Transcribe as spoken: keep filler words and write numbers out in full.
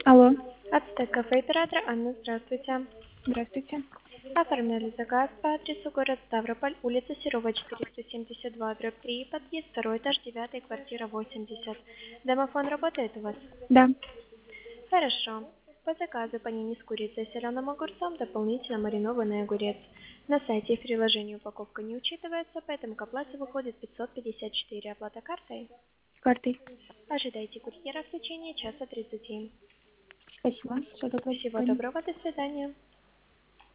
Алло, Ацтек кафе оператор Анна, здравствуйте. здравствуйте. Оформляли заказ по адресу город Ставрополь, улица Серова, четыреста семьдесят два, дробь три, подъезд второй этаж, девятый, квартира восемьдесят. Домофон работает у вас? Да, Хорошо. По заказу панини с курицей и соленым огурцом, дополнительно маринованный огурец. На сайте и в приложении упаковка не учитывается, поэтому к оплате выходит пятьсот пятьдесят четыре. Оплата картой. с картой. Ожидайте курьера в течение часа тридцати. Спасибо. Всего доброго, до Всего свидания. доброго, до свидания.